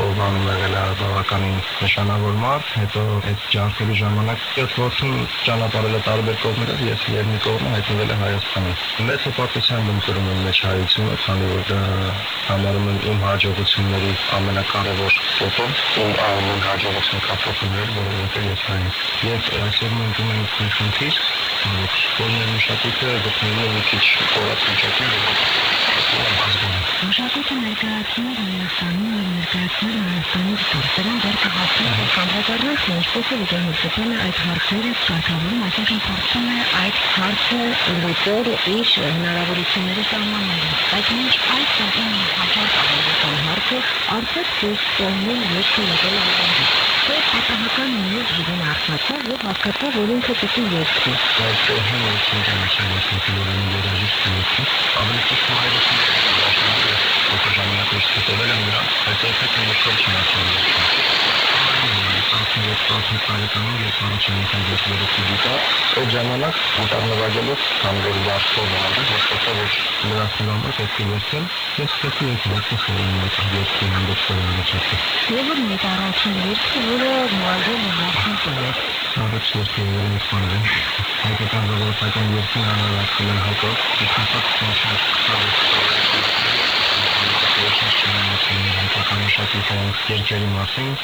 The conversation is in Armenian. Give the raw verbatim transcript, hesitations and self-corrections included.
Լոզանում եղել է բավականին նշանավոր մարդ, հետո այդ ջանքերի ժամանակ յոթ որդին ճանապարհել է տարբեր կողմերով, ես եւ մի կողմը հայտնվել է Հայաստանում։ Մեծ հպարտությամբ եմ կրում եմ մեջ հայությունը, քանի որ դա համարում եմ իմ հաջողությունների ամենակարևոր կետը, իմ ամեն հաջողություն կապվածներ, որովհետեւ ես հայ եմ։ Եվ այսօր մենք ունենք մի խնդիր, որ մեր մշակույթը գտնվում է մի քիչ կորած վիճակում, Մշակույթը ներկայացնում է Հայաստանում և ներկայացնում է Հայաստանից դուրս։ Դրան դեռ կհասնի, որ խանդրատարնախն ինչպես է լուծել է այդ հարցերը կարգավորում, այսինքն փորձում է այդ հարցը լուծել իր հնարավորությունների սահմաններում։ Բայց մինչ այդ ծավալը հաջորդ ավանդական հարցը արդեն դուրս կողմին եկել եկել ավանդի։ Թե պատահական նույնիսկ ժիրին արթնացավ և հասկացավ, որ ինքը պիտի երկրի։ Այդ կողմին ուսում ճանաչել որ են երաժիշտ երկրի, ավելի ճիշտ մայրս Ո ժամանակ ես հետևել եմ նրան, բայց երբեք մտքով չնացել տասնյոթ տասնհինգ տարեկանում ես առաջին անգամ դեպի ֆիզիկա, այդ ժամանակ արտանավագելով կամ որ բարձր նամակ հասկացա, որ նրանց համար պետք է լսել, ես պետք է լսել այդ երկի հանդեպ առաջացել։ Եվ որ մեկ առաջին երկը, որը նվագել է նախին տորով։ Առաջ երկը եղել է սպանել, հայկական ժողովրդական երկին անհրաժեշտ են հակով, իշխանապետ շնորհիվ հայկական մշակութային երկերի մասին